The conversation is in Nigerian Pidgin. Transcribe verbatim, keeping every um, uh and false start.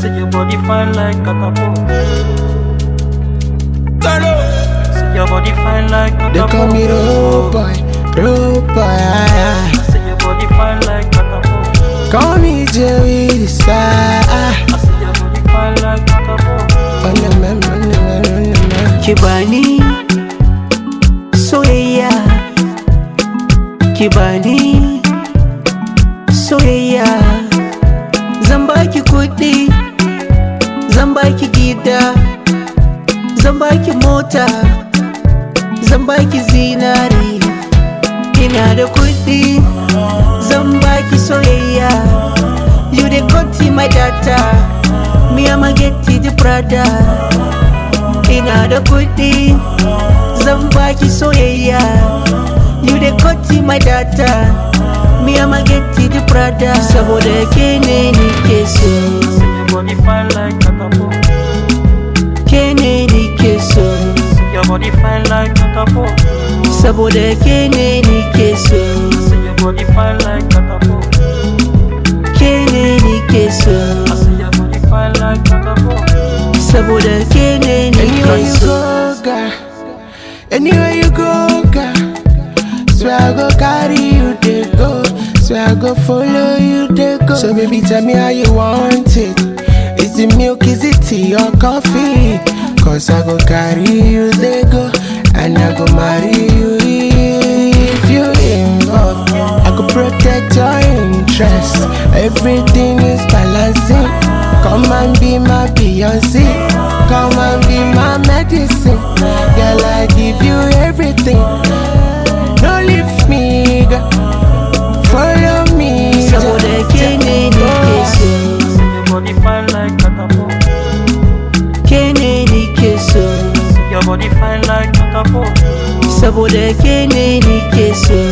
Say your body fine like catapult. Say your body fine like catapult. They call me road boy, road boy. Say your body fine like catapult. Call me Jerry the star. I say your body fine like catapult. On the man, on the man, on the man. Kibani soyayya, Kibani soyayya. Zan baki kuɗi, zan baki gida, zan baki mota, zan baki zinari. Ina da kuɗi, zan baki soyayya. You dey cut my data, me I'ma get the Prada. Ina da kuɗi, zan baki soyayya. You dey cut my data, me I'ma get the Prada. Saboda ke ne nike so. Say your body fine like catapult. Ke ne nike so. Say your body fine like catapult. Saboda ke ne nike so. Say your body fine like catapult. Ke ne nike so. I say your body fine like catapult. Saboda ke ne Anywhere nike you so. go, girl. Anywhere you go, girl. Swear I go carry you, they go. Swear I go follow you, they go. So baby, tell me how you want it. Is it milk, is it tea or coffee? Cause I go carry you, they go. And I go marry you if you involved. I go protect your interest. Everything is balancing. Come and be my Beyonce. Come and be my medicine. Girl, I give you everything. Don't leave me, girl. Follow me. Saboda ke ne nike so. Say your body fine like catapult. Ke ne nike so. Say your body fine like catapult. Saboda ke ne nike so.